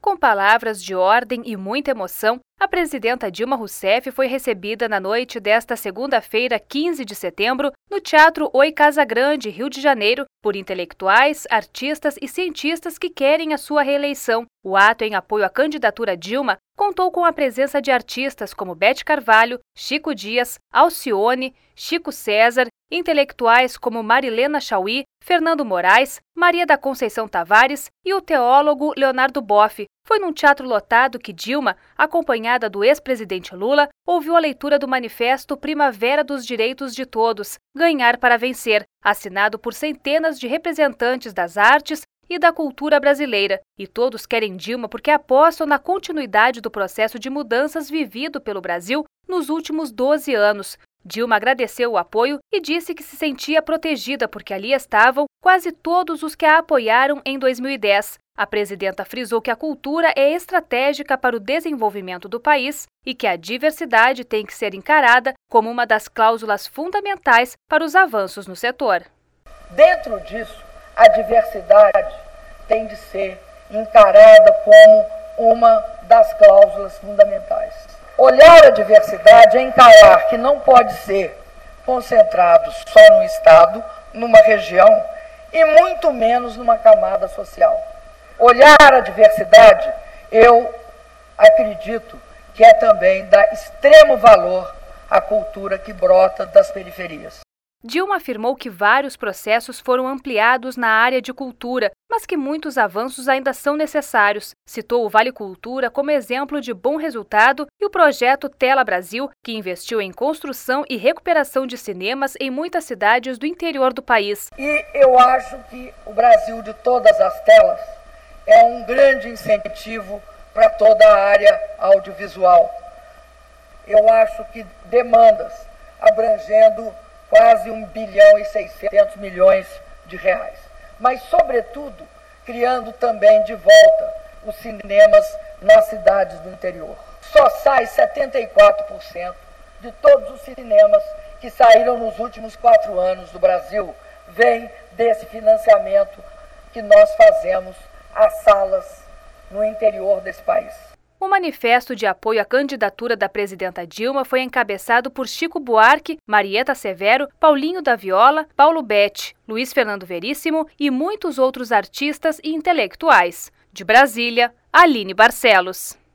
Com palavras de ordem e muita emoção, a presidenta Dilma Rousseff foi recebida na noite desta segunda-feira, 15 de setembro, no Teatro Oi Casa Grande, Rio de Janeiro, por intelectuais, artistas e cientistas que querem a sua reeleição. O ato em apoio à candidatura Dilma contou com a presença de artistas como Beth Carvalho, Chico Dias, Alcione, Chico César, intelectuais como Marilena Chaui, Fernando Moraes, Maria da Conceição Tavares e o teólogo Leonardo Boff. Foi num teatro lotado que Dilma, acompanhada do ex-presidente Lula, ouviu a leitura do manifesto Primavera dos Direitos de Todos, Ganhar para Vencer, assinado por centenas de representantes das artes e da cultura brasileira. E todos querem Dilma porque apostam na continuidade do processo de mudanças vivido pelo Brasil nos últimos 12 anos. Dilma agradeceu o apoio e disse que se sentia protegida porque ali estavam quase todos os que a apoiaram em 2010. A presidenta frisou que a cultura é estratégica para o desenvolvimento do país e que a diversidade tem que ser encarada como uma das cláusulas fundamentais para os avanços no setor. Dentro disso, a diversidade tem de ser encarada como uma das cláusulas fundamentais. Olhar a diversidade é encarar que não pode ser concentrado só no Estado, numa região e muito menos numa camada social. Olhar a diversidade, eu acredito que é também dar extremo valor à cultura que brota das periferias. Dilma afirmou que vários processos foram ampliados na área de cultura, mas que muitos avanços ainda são necessários. Citou o Vale Cultura como exemplo de bom resultado e o projeto Tela Brasil, que investiu em construção e recuperação de cinemas em muitas cidades do interior do país. E eu acho que o Brasil de todas as telas é um grande incentivo para toda a área audiovisual. Eu acho que demandas abrangendo quase 1 bilhão e 600 milhões de reais. Mas, sobretudo, criando também de volta os cinemas nas cidades do interior. Só sai 74% de todos os cinemas que saíram nos últimos 4 anos do Brasil, vem desse financiamento que nós fazemos às salas no interior desse país. O manifesto de apoio à candidatura da presidenta Dilma foi encabeçado por Chico Buarque, Marieta Severo, Paulinho da Viola, Paulo Betti, Luiz Fernando Veríssimo e muitos outros artistas e intelectuais. De Brasília, Aline Barcelos.